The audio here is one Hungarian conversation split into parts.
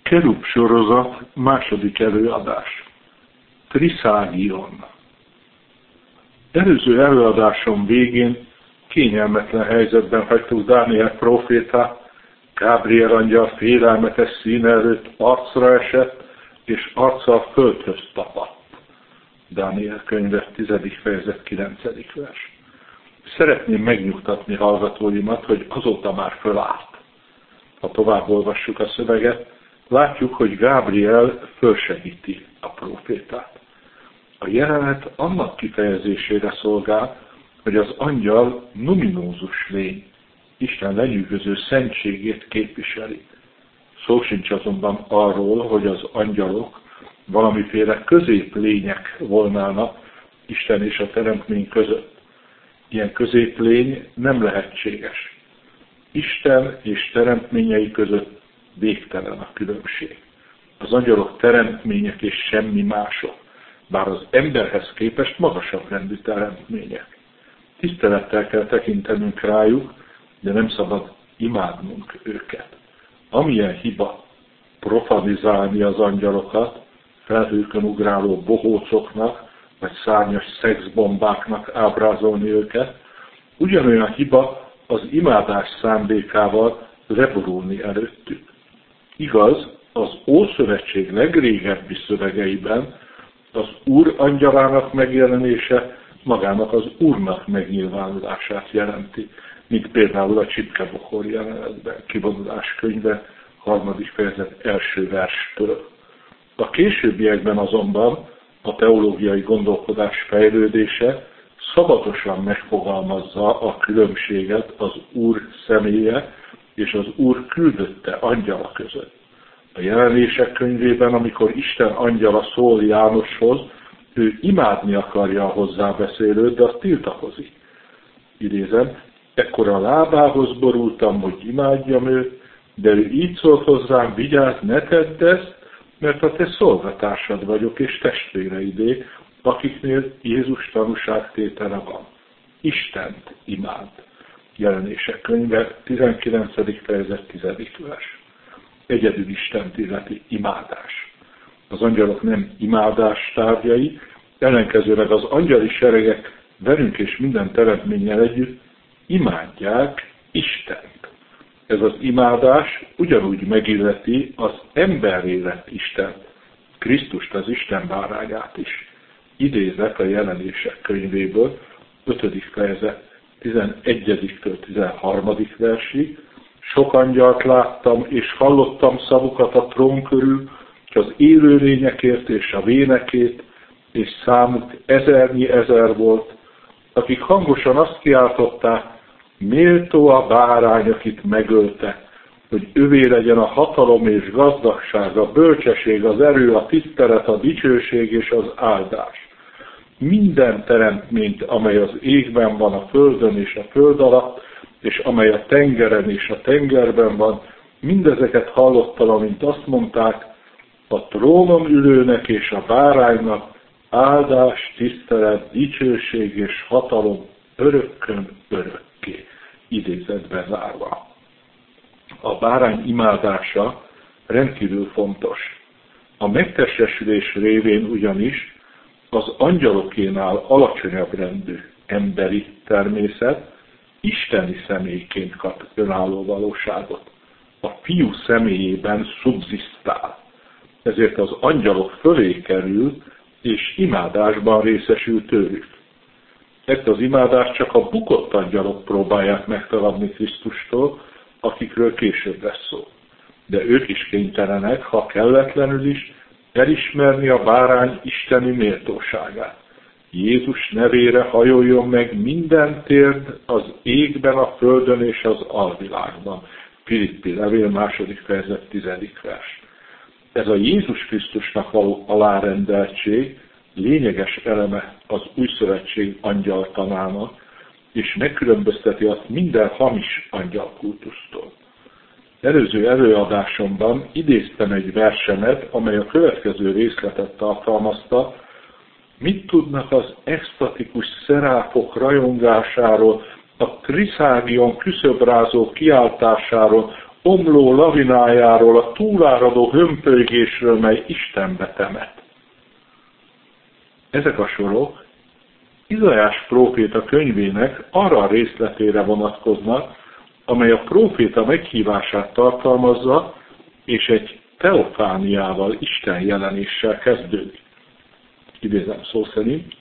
Kerub sorozat második előadás. Triszágion. Előző előadásom végén kényelmetlen helyzetben hagytuk Dániel prófétát, Gábriel angyal félelmetes szín előtt arcra esett, és arccal földhöz tapadt. Dániel könyve 10. fejezet 9. vers. Szeretném megnyugtatni hallgatóimat, hogy azóta már fölállt. Ha tovább olvassuk a szöveget, látjuk, hogy Gábriel fölsegíti a prófétát. A jelenet annak kifejezésére szolgál, hogy az angyal numinózus lény, Isten lenyűgöző szentségét képviseli. Szó sincs azonban arról, hogy az angyalok valamiféle középlények volnának Isten és a teremtmény között. Ilyen középlény nem lehetséges. Isten és teremtményei között végtelen a különbség. Az angyalok teremtmények és semmi mások, bár az emberhez képest magasabb rendű teremtmények. Tisztelettel kell tekintenünk rájuk, de nem szabad imádnunk őket. Amilyen hiba profanizálni az angyalokat, felhőkön ugráló bohócoknak, vagy szárnyas szexbombáknak ábrázolni őket, ugyanolyan hiba az imádás szándékával leborulni előttük. Igaz, az Ószövetség legrégebbi szövegeiben az Úr angyalának megjelenése magának az Úrnak megnyilvánulását jelenti, mint például a csipkebokor jelenetben, Kivonulás könyve 3. fejezet 1. verstől. A későbbiekben azonban a teológiai gondolkodás fejlődése szabatosan megfogalmazza a különbséget az Úr személye és az Úr küldötte angyala között. A Jelenések könyvében, amikor Isten angyala szól Jánoshoz, ő imádni akarja a hozzábeszélőt, de azt tiltakozik. Idézem, ekkor a lábához borultam, hogy imádjam őt, de ő így szólt hozzám, vigyázz, ne tedd ezt, mert a te szolgatársad vagyok és testvéreidé, akiknél Jézus tanúságtétele van. Istent imád. Jelenések könyve 19. fejezet 10. vers. Egyedül Istent illeti imádás. Az angyalok nem imádás tárgyai, ellenkezőleg az angyali seregek velünk és minden teremtménnyel együtt imádják Istent. Ez az imádás ugyanúgy megilleti az emberré lett Istent, Krisztust, az Isten bárányát is. Idézek a Jelenések könyvéből, 5. fejezet 11-től 13. versig. Sok angyalt láttam, és hallottam szavukat a trón körül, és az élőlényekért és a vénekét, és számuk ezernyi ezer volt, akik hangosan azt kiáltották, méltó a bárány, akit megölte, hogy övé legyen a hatalom és gazdagság, a bölcsesség, az erő, a tisztelet, a dicsőség és az áldás. Minden teremtményt, amely az égben van, a földön és a föld alatt, és amely a tengeren és a tengerben van, mindezeket hallottam, amint azt mondták, a trónon ülőnek és a báránynak áldás, tisztelet, dicsőség és hatalom örökkön örökké. Idézetbe zárva. A bárány imádása rendkívül fontos. A megtestesülés révén ugyanis az angyalokénál alacsonyabb rendű emberi természet isteni személyként kap önálló valóságot. A fiú személyében szubzisztál. Ezért az angyalok fölé kerül, és imádásban részesül tőlük. Ezt az imádást csak a bukott angyalok próbálják megtagadni Krisztustól, akikről később lesz szó. De ők is kénytelenek, ha kelletlenül is, elismerni a bárány isteni méltóságát. Jézus nevére hajoljon meg minden térd az égben, a földön és az alvilágban. Filippi levél 2. fejezet 10. vers. Ez a Jézus Krisztusnak való alárendeltség lényeges eleme az új szövetség angyaltanának, és megkülönbözteti azt minden hamis angyalkultusztól. Előző előadásomban idéztem egy versemet, amely a következő részletet tartalmazta, mit tudnak az extatikus szeráfok rajongásáról, a triszágion küszöbrázó kiáltásáról, omló lavinájáról, a túláradó hömpölygésről, mely Istenbe temet. Ezek a sorok Izaiás próféta könyvének arra a részletére vonatkoznak, amely a próféta meghívását tartalmazza, és egy teofániával, Isten jelenéssel kezdődik. Idézem szó szerint,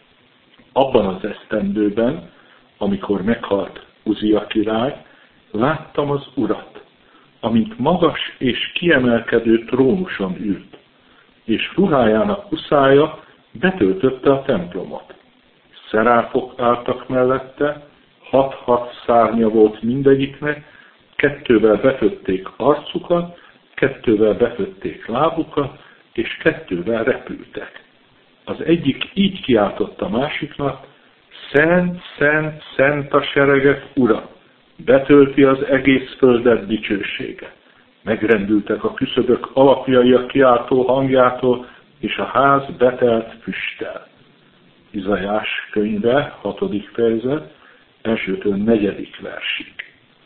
abban az esztendőben, amikor meghalt Uzia király, láttam az Urat, amint magas és kiemelkedő trónuson ült, és ruhájának uszája betöltötte a templomot. Szeráfok álltak mellette, 6 szárnya volt mindegyiknek, 2-vel bekötték arcukat, 2-vel bekötték lábukat, és 2-vel repültek. Az egyik így kiáltott a másiknak, Szent, szent, szent a seregek Ura, betölti az egész földet dicsősége. Megrendültek a küszöbök alapjai a kiáltó hangjától, és a ház betelt füsttel. Izaiás könyve, 6. fejezet, 1-től 4. versig.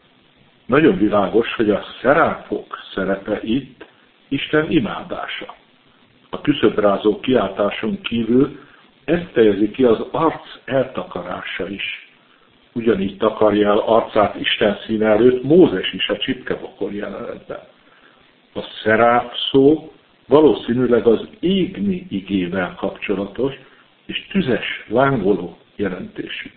Nagyon világos, hogy a szeráfok szerepe itt Isten imádása. A küszöbrázó kiáltáson kívül ezt fejezi ki az arc eltakarása is. Ugyanígy takarja el arcát Isten színe előtt Mózes is a csipkebokor jelenetben. A szeráf szó valószínűleg az égni igével kapcsolatos és tüzes, lángoló jelentésű.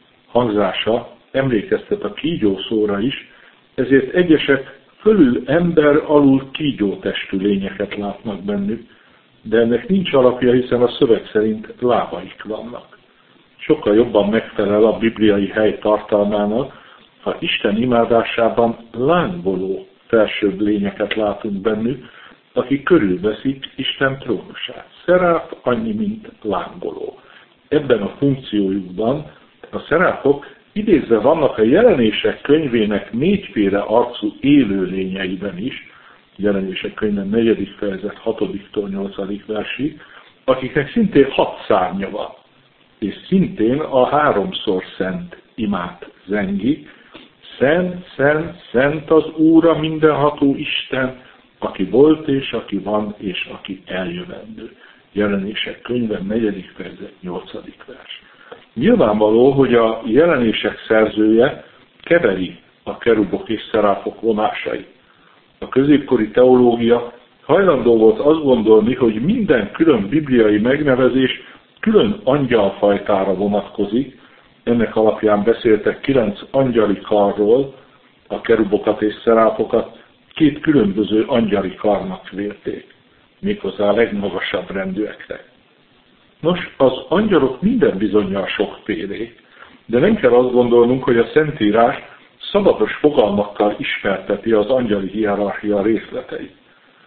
Hangzása emlékeztet a kígyó szóra is, ezért egyesek fölül ember, alul kígyó testű lényeket látnak bennük, de ennek nincs alapja, hiszen a szöveg szerint lábaik vannak. Sokkal jobban megfelel a bibliai hely tartalmának, ha Isten imádásában lángoló felsőbb lényeket látunk bennük, akik körülveszik Isten trónusát. Szeráf annyi, mint lángoló. Ebben a funkciójukban a szeráfok idézve vannak a Jelenések könyvének 4 arcú élőlényeiben is, Jelenések könyve 4. fejezet 6-tól 8. versig, akiknek szintén 6 szárnya van, és szintén a 3-szor szent imát zengi. Szent, szent, szent az Úr, a mindenható Isten, aki volt és aki van és aki eljövendő. Jelenések könyve 4. fejezet 8. vers. Nyilvánvaló, hogy a jelenések szerzője keveri a kerubok és szeráfok vonásait. A középkori teológia hajlandó volt azt gondolni, hogy minden külön bibliai megnevezés külön angyalfajtára vonatkozik. Ennek alapján beszéltek 9 angyali karról, a kerubokat és szeráfokat 2 különböző angyali karnak vélték, méghozzá a legmagasabb rendűeknek. Nos, az angyalok minden bizonnyal sokfélék, de nem kell azt gondolnunk, hogy a Szentírás szabatos fogalmakkal ismerteti az angyali hierarchia részleteit.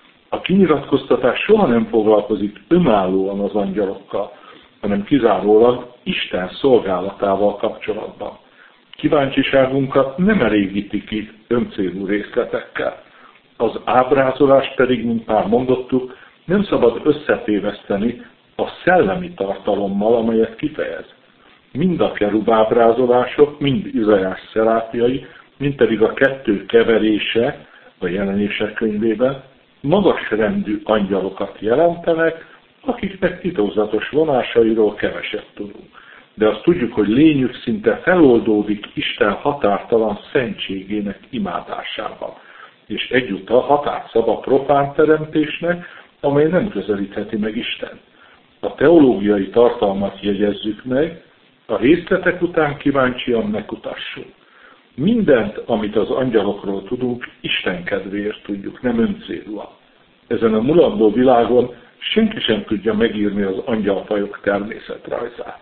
A kinyilatkoztatás soha nem foglalkozik önállóan az angyalokkal, hanem kizárólag Isten szolgálatával kapcsolatban. Kíváncsiságunkat nem elégíti ki öncélú részletekkel. Az ábrázolást pedig, mint már mondottuk, nem szabad összetéveszteni a szellemi tartalommal, amelyet kifejez. Mind a kerub ábrázolások, mind Izaiás szeráfjai, mind pedig a 2 keverése a Jelenések könyvében magas rendű angyalokat jelentenek, akiknek titokzatos vonásairól keveset tudunk. De azt tudjuk, hogy lényük szinte feloldódik Isten határtalan szentségének imádásában, és egyúttal határt szab a profán teremtésnek, amely nem közelítheti meg Istent. A teológiai tartalmat jegyezzük meg, a részletek után kíváncsian megkutassunk. Mindent, amit az angyalokról tudunk, Isten kedvéért tudjuk, nem öncélúan. Ezen a mulandó világon senki sem tudja megírni az angyalfajok természetrajzát.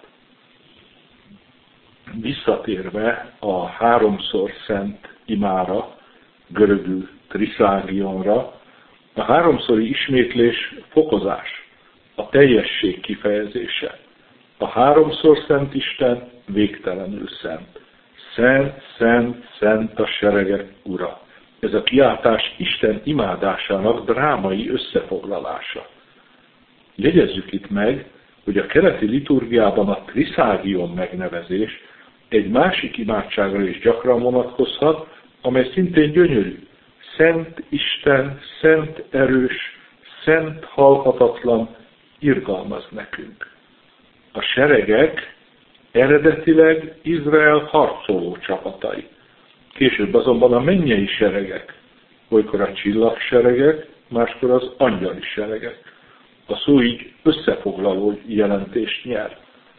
Visszatérve a 3-szor szent imára, görögül triszágionra, a 3-szori ismétlés fokozás, a teljesség kifejezése. A 3-szor szent Isten végtelenül szent. Szent, szent, szent a seregek Ura. Ez a kiáltás Isten imádásának drámai összefoglalása. Jegyezzük itt meg, hogy a keleti liturgiában a triszágion megnevezés egy másik imádságra is gyakran vonatkozhat, amely szintén gyönyörű. szent Isten, szent erős, szent halhatatlan irgalmaz nekünk. A seregek eredetileg Izrael harcoló csapatai. Később azonban a mennyei seregek, olykor a csillagseregek, máskor az angyali seregek. A szó így összefoglaló jelentést nyer.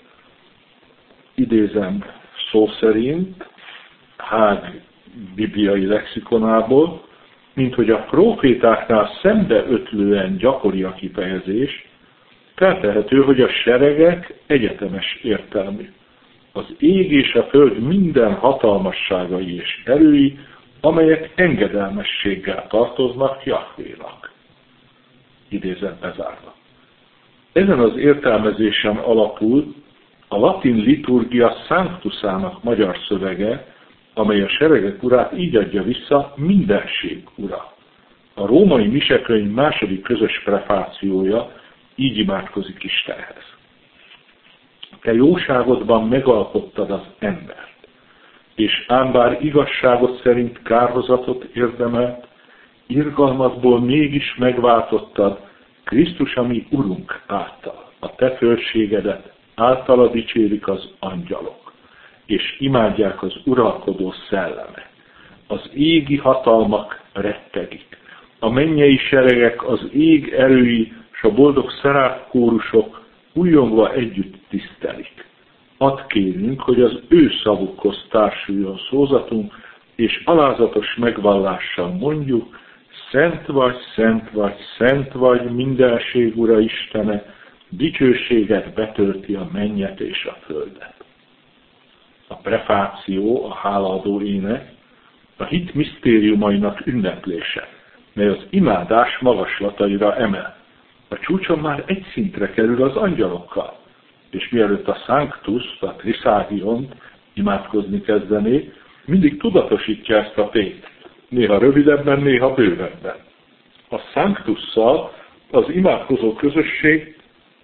Idézem szó szerint Hág bibliai lexikonából, mint hogy a prófétáknál szembeötlően gyakori a kifejezés, feltehető, hogy a seregek egyetemes értelmű. Az ég és a föld minden hatalmasságai és erői, amelyek engedelmességgel tartoznak Jahvénak. Idézet bezárva. Ezen az értelmezésen alapul a latin liturgia Sanctusának magyar szövege, amely a seregek urát így adja vissza, mindenség ura. A római misekönyv második közös prefációja így imádkozik Istenhez. Te jóságodban megalkottad az embert, és ám bár igazságot szerint kárhozatot érdemelt, irgalmadból mégis megváltottad Krisztus, ami Urunk által. A te fölségedet általa dicsérik az angyalok, és imádják az uralkodó szelleme. Az égi hatalmak rettegik. A mennyei seregek, az ég erői, és a boldog szerápkórusok újongva együtt tisztelik. Add kérünk, hogy az ő szavukhoz társuljon szózatunk, és alázatos megvallással mondjuk, szent vagy, szent vagy, szent vagy, mindenség Ura Istene, dicsőséget betölti a mennyet és a földet. A prefáció, a hálaadó ének, a hit misztériumainak ünneplése, mely az imádás magaslataira emel. A csúcson már egy szintre kerül az angyalokkal, és mielőtt a Sanctus, a Trisagiont imádkozni kezdené, mindig tudatosítja ezt a tényt. Néha rövidebben, néha bővebben. A Sanctusszal az imádkozó közösség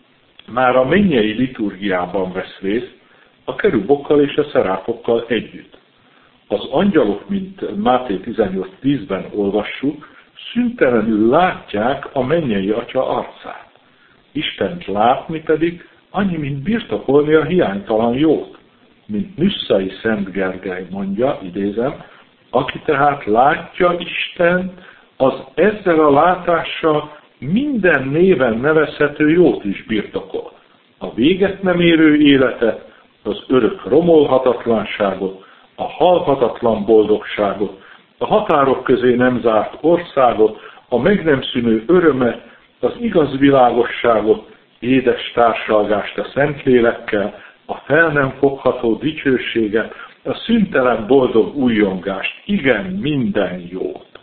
már a mennyei liturgiában vesz részt, a kerubokkal és a szeráfokkal együtt. Az angyalok, mint Máté 18:10-ben olvassuk, szüntelenül látják a mennyei Atya arcát. Istent látni pedig annyi, mint birtokolni a hiánytalan jót, mint Nüsszai Szent Gergely mondja, idézem, aki tehát látja Istent, az ezzel a látással minden néven nevezhető jót is birtokol. A véget nem érő életet, az örök romolhatatlanságot, a halhatatlan boldogságot, a határok közé nem zárt országot, a meg nem szűnő örömet, az igaz világosságot, édes társalgást a Szentlélekkel, a fel nem fogható dicsőséget, a szüntelen boldog újjongást, igen, minden jót.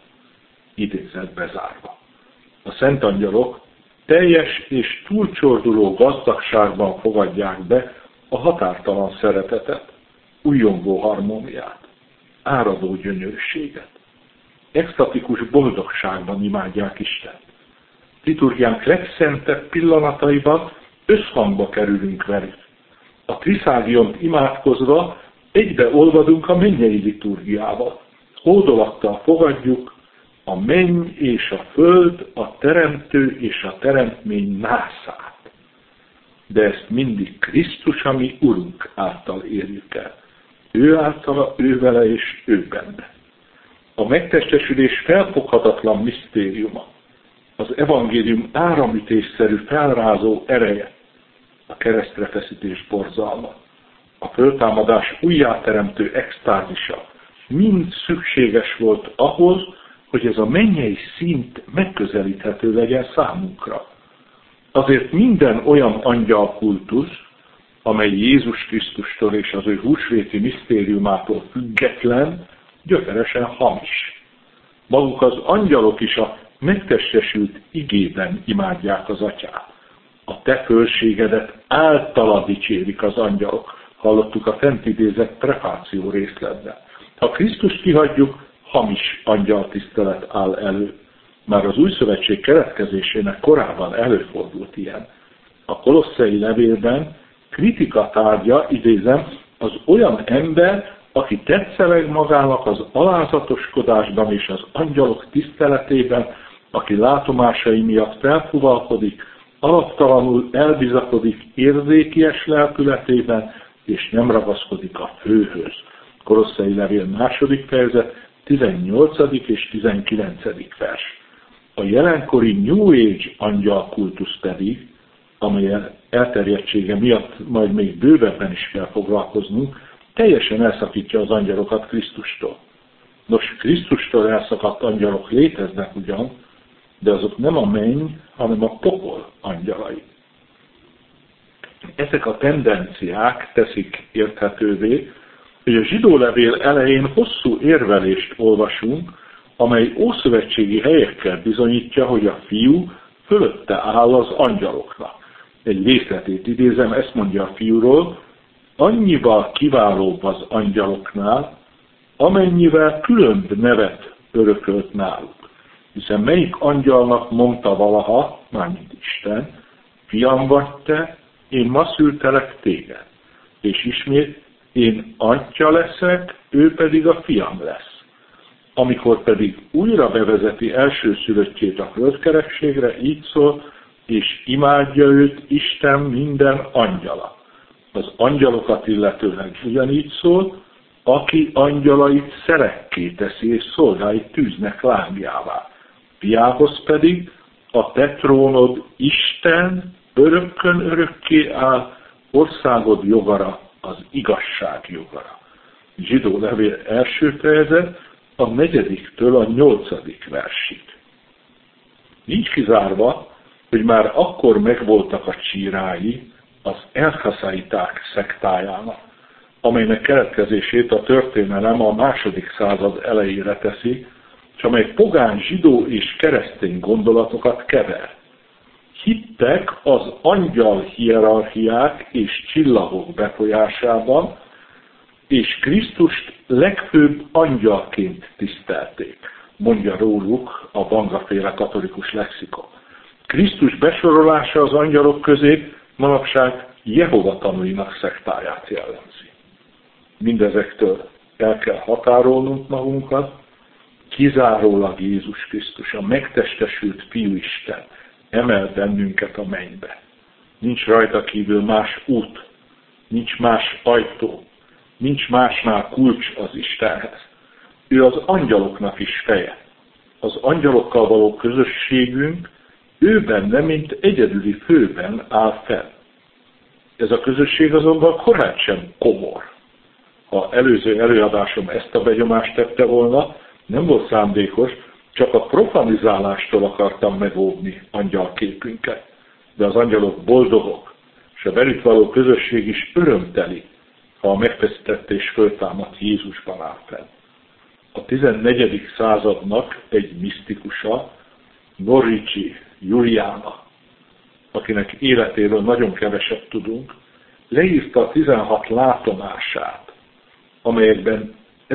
Idézet bezárva. A szent angyalok teljes és túlcsorduló gazdagságban fogadják be a határtalan szeretetet, újjongó harmóniát, áradó gyönyörűséget. Extatikus boldogságban imádják Istent. Liturgiánk legszentebb pillanataiban összhangba kerülünk velük. A Trisagiont imádkozva egybeolvadunk a mennyei liturgiával. Hódolattal fogadjuk a menny és a föld, a teremtő és a teremtmény nászát. De ezt mindig Krisztus, ami Urunk által érjük el. Ő általa, ő vele és ő benne. A megtestesülés felfoghatatlan misztériuma, az evangélium áramütésszerű felrázó ereje, a keresztre feszítés borzalma, a föltámadás újjáteremtő extázisa mind szükséges volt ahhoz, hogy ez a mennyei szint megközelíthető legyen számunkra. Azért minden olyan angyalkultusz, amely Jézus Krisztustól és az ő húsvéti misztériumától független, gyökeresen hamis. Maguk az angyalok is a megtestesült igében imádják az Atyát. A te fölségedet általa dicsérik az angyalok. Hallottuk a fent idézett prefáció részletben. Ha Krisztust kihagyjuk, hamis angyaltisztelet áll elő. Már az új szövetség keletkezésének korában előfordult ilyen. A kolosszai levélben kritika tárgya, idézem, az olyan ember, aki tetszeleg magának az alázatoskodásban és az angyalok tiszteletében, aki látomásai miatt felfuvalkodik, alaptalanul elbizakodik érzékies lelkületében, és nem ragaszkodik a főhöz. Kolosszai levél 2. fejezet, 18. és 19. vers. A jelenkori New Age angyalkultusz pedig, amely elterjedtsége miatt majd még bővebben is kell foglalkoznunk, teljesen elszakítja az angyalokat Krisztustól. Nos, Krisztustól elszakadt angyalok léteznek ugyan, de azok nem a menny, hanem a pokol angyalai. Ezek a tendenciák teszik érthetővé, hogy a zsidó levél elején hosszú érvelést olvasunk, amely ószövetségi helyekkel bizonyítja, hogy a fiú fölötte áll az angyaloknak. Egy részletét idézem, ezt mondja a fiúról: annyival kiválóbb az angyaloknál, amennyivel különb nevet örökölt náluk. Hiszen melyik angyalnak mondta valaha, mármint Isten, fiam vagy te, én ma szültelek téged. És ismét, én atya leszek, ő pedig a fiam lesz. Amikor pedig újra bevezeti elsőszülöttjét a földkerekségre, így szól, és imádja őt Isten minden angyala. Az angyalokat illetőleg ugyanígy szól, aki angyalait szerekké teszi, és szolgáit tűznek lánglyává. Fiához pedig a te trónod Isten örökkön örökké áll, országod jogara, az igazság jogara. Zsidó levél 1. fejezet, a 4-től a 8. versig. Nincs kizárva, hogy már akkor megvoltak a csírái az elhaszaiták szektájának, amelynek keletkezését a történelem a II. Század elejére teszi, és amely pogány, zsidó és keresztény gondolatokat kever. Hittek az angyal hierarchiák és csillagok befolyásában, és Krisztust legfőbb angyalként tisztelték, mondja róluk a Banga-féle katolikus lexikon. Krisztus besorolása az angyalok közé manapság Jehova tanúinak szektáját jellemzi. Mindezektől el kell határolnunk magunkat, kizárólag Jézus Krisztus, a megtestesült Fiúisten emel bennünket a mennybe. Nincs rajta kívül más út, nincs más ajtó, nincs másnál kulcs az Istenhez. Ő az angyaloknak is feje. Az angyalokkal való közösségünk ő benne, mint egyedüli főben áll fel. Ez a közösség azonban korán sem komor. Ha előző előadásom ezt a benyomást tette volna, nem volt szándékos, csak a profanizálástól akartam megóvni angyalképünket. De az angyalok boldogok, és a velük való közösség is örömteli, ha a megfeszített és föltámadt Jézusban áll fel. A 14. századnak egy misztikusa, Noricsi Juliana, akinek életéről nagyon keveset tudunk, leírta a 16 látomását, amelyekben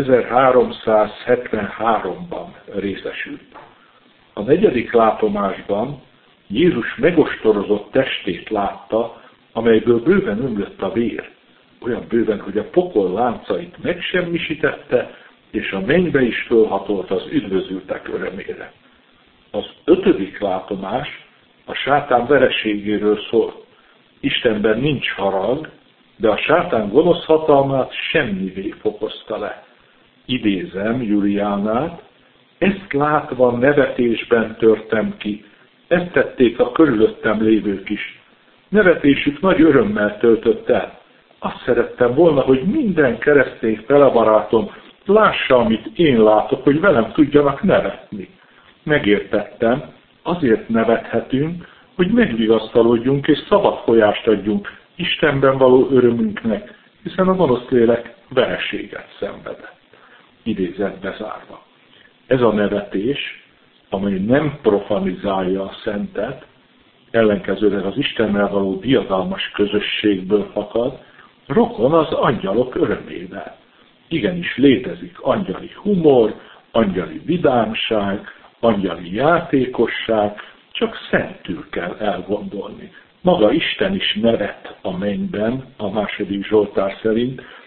1373-ban részesült. A 4. látomásban Jézus megostorozott testét látta, amelyből bőven ömlött a vér, olyan bőven, hogy a pokol láncait megsemmisítette, és a mennybe is fölhatolt az üdvözültek örömére. Az 5. látomás a sátán vereségéről szól. Istenben nincs harag, de a sátán gonosz hatalmát semmivé fokozta le. Idézem Juliánát: ezt látva nevetésben törtem ki, ezt tették a körülöttem lévők is. Nevetésük nagy örömmel töltött el. Azt szerettem volna, hogy minden keresztény felebarátom lássa, amit én látok, hogy velem tudjanak nevetni. Megértettem, azért nevethetünk, hogy megvigasztalodjunk és szabad folyást adjunk Istenben való örömünknek, hiszen a gonosz lélek vereséget szenvedett. Idézet bezárva. Ez a nevetés, amely nem profanizálja a szentet, ellenkezőleg az Istennel való diadalmas közösségből fakad, rokon az angyalok örömével. Igenis létezik angyali humor, angyali vidámság, angyali játékosság, csak szentül kell elgondolni. Maga Isten is nevet a mennyben, a 2. Zsoltár szerint,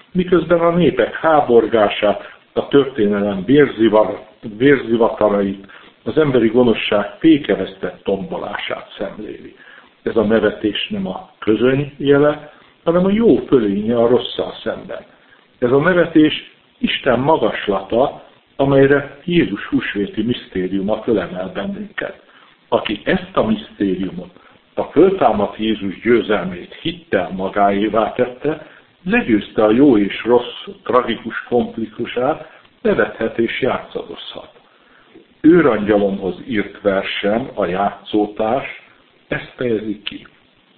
miközben a népek háborgását, a történelem vérzivatarait, az emberi gonoszság fékeztett tombolását szemléli. Ez a nevetés nem a közöny jele, hanem a jó fölénye a rosszal szemben. Ez a nevetés Isten magaslata, amelyre Jézus húsvéti misztériuma fölemel bennünket. Aki ezt a misztériumot, a föltámadt Jézus győzelmét hittel magáévá tette, legyőzte a jó és rossz tragikus konfliktusát, nevethet és játszadozhat. Őrangyalomhoz írt versem, a játszótárs, ezt fejezi ki.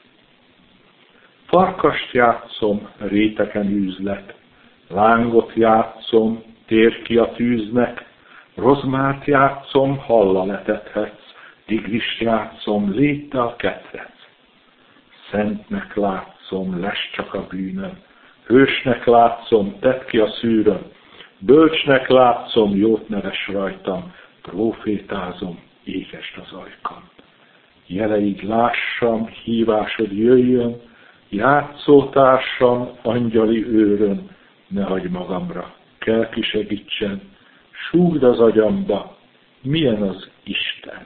Farkast játszom, réteken űzlek, lángot játszom, tér ki a tűznek, rozmát játszom, halla letethetsz, tigrist játszom, légy te a ketrec. Szentnek látszom, lesz csak a bűnöm, hősnek látszom, tedd ki a szűröm, bölcsnek látszom, jót neves rajtam, profétázom, égest az ajkam. Jeleid lássam, hívásod jöjjön, játszótársam, angyali őrön, ne hagyj magamra, kell ki segítsen, súgd az agyamba, milyen az Isten.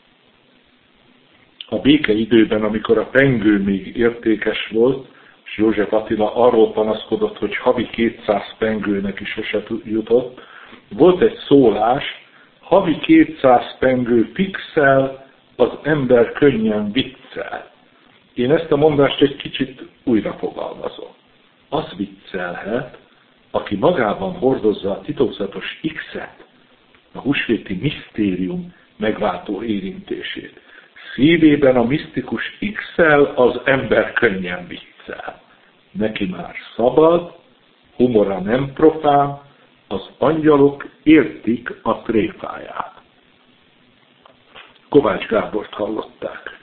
A béke időben, amikor a pengő még értékes volt, és József Attila arról panaszkodott, hogy havi 200 pengőnek is sose jutott, volt egy szólás, havi 200 pengő fixel, az ember könnyen viccel. Én ezt a mondást egy kicsit újra fogalmazom. Az viccelhet, aki magában hordozza a titokzatos X-et, a húsvéti misztérium megváltó érintését. Szívében a misztikus X-el az ember könnyen viccel. Neki már szabad, humora nem profán, az angyalok értik a tréfáját. Kovács Gábort hallották.